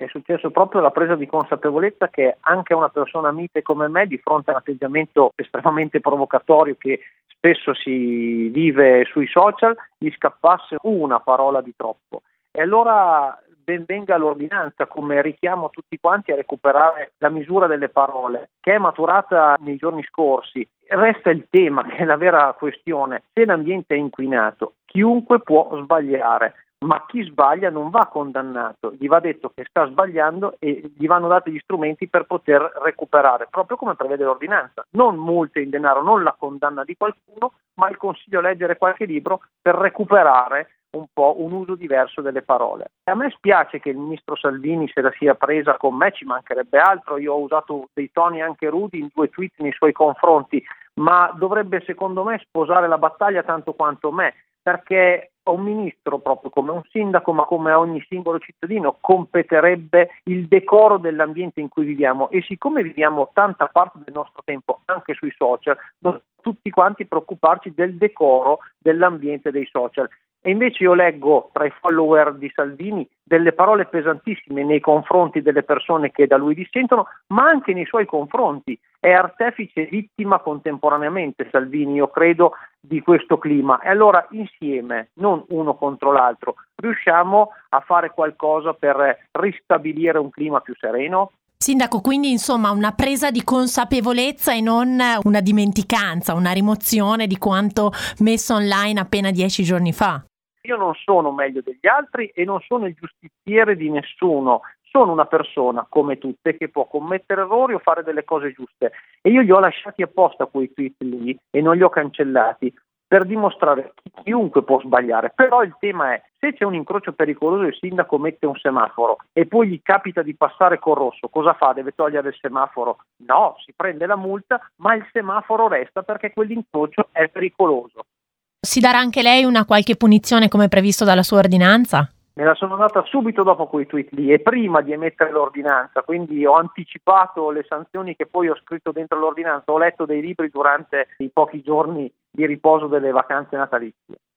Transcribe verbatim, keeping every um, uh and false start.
è successo proprio la presa di consapevolezza che anche una persona mite come me, di fronte a un atteggiamento estremamente provocatorio che spesso si vive sui social, gli scappasse una parola di troppo. E allora ben venga l'ordinanza come richiamo tutti quanti a recuperare la misura delle parole, che è maturata nei giorni scorsi. Resta il tema, che è la vera questione: se l'ambiente è inquinato, chiunque può sbagliare, ma chi sbaglia non va condannato, gli va detto che sta sbagliando e gli vanno dati gli strumenti per poter recuperare, proprio come prevede l'ordinanza. Non multe in denaro, non la condanna di qualcuno, ma il consiglio a leggere qualche libro per recuperare un po' un uso diverso delle parole. A me spiace che il ministro Salvini se la sia presa con me, ci mancherebbe altro, io ho usato dei toni anche rudi in due tweet nei suoi confronti, ma dovrebbe secondo me sposare la battaglia tanto quanto me, perché a un ministro, proprio come un sindaco, ma come a ogni singolo cittadino, competerebbe il decoro dell'ambiente in cui viviamo, e siccome viviamo tanta parte del nostro tempo anche sui social, dobbiamo tutti quanti preoccuparci del decoro dell'ambiente dei social. E invece io leggo tra i follower di Salvini delle parole pesantissime nei confronti delle persone che da lui dissentono, ma anche nei suoi confronti. È artefice e vittima contemporaneamente Salvini, io credo, di questo clima. E allora insieme, non uno contro l'altro, riusciamo a fare qualcosa per ristabilire un clima più sereno? Sindaco, quindi insomma una presa di consapevolezza e non una dimenticanza, una rimozione di quanto messo online appena dieci giorni fa. Io non sono meglio degli altri e non sono il giustiziere di nessuno, sono una persona come tutte che può commettere errori o fare delle cose giuste, e io li ho lasciati apposta quei tweet lì e non li ho cancellati per dimostrare che chiunque può sbagliare. Però il tema è: se c'è un incrocio pericoloso e il sindaco mette un semaforo e poi gli capita di passare col rosso, cosa fa? Deve togliere il semaforo? No, si prende la multa, ma il semaforo resta perché quell'incrocio è pericoloso. Si darà anche lei una qualche punizione come previsto dalla sua ordinanza? Me la sono data subito dopo quei tweet lì e prima di emettere l'ordinanza, quindi ho anticipato le sanzioni che poi ho scritto dentro l'ordinanza. Ho letto dei libri durante i pochi giorni di riposo delle vacanze natalizie.